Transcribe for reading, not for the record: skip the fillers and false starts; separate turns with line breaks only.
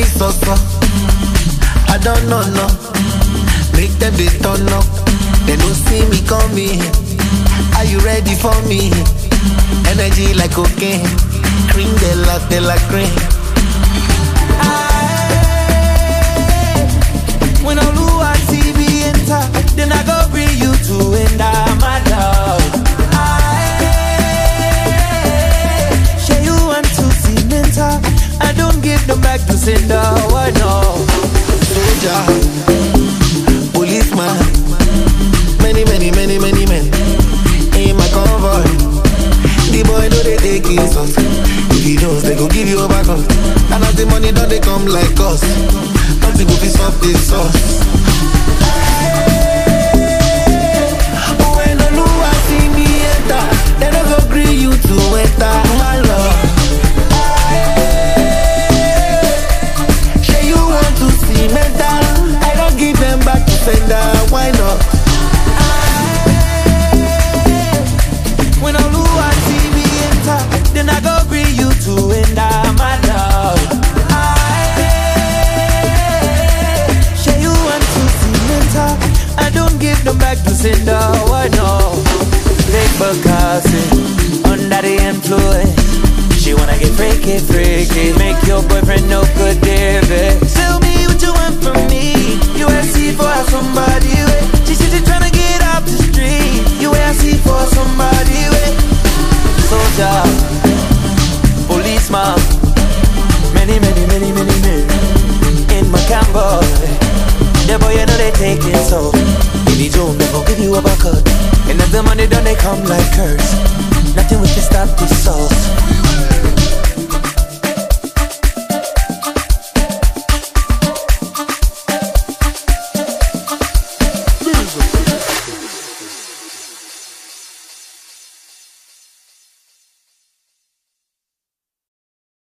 so so. I don't know no. Make them they turn up. They don't see me coming. Are you ready for me? Energy like cocaine. Cream de la cream. When I see me enter, then I go bring you to end my love. Share you want to see mental. I don't give them back to sender. Why no? Soldier, policeman, many men in my convoy. The boy know they take his us. If he knows they go give you a back up. And as the money don't they come like us. Nothing go piss up this sauce. When Oluwa see me enter, they don't go agree you to enter my love. Say you want to see mental, I don't give them back to sender. Why not? When Oluwa see me enter, then I go bring you to enter my love. Say you want to see mental, I don't give them back to sender. Why not? Big Bacassi, under the influence. She wanna get freaky, make your boyfriend no good, David. Tell me what you want from me. You ask for somebody with. She said she tryna get off the street. You ask for somebody with. Soldier, policeman, many men in my convoy. The boy you know they take it so. If you don't, they gon' give you a bucket. And if the money done, they come like curse. Nothing we can stop this sauce.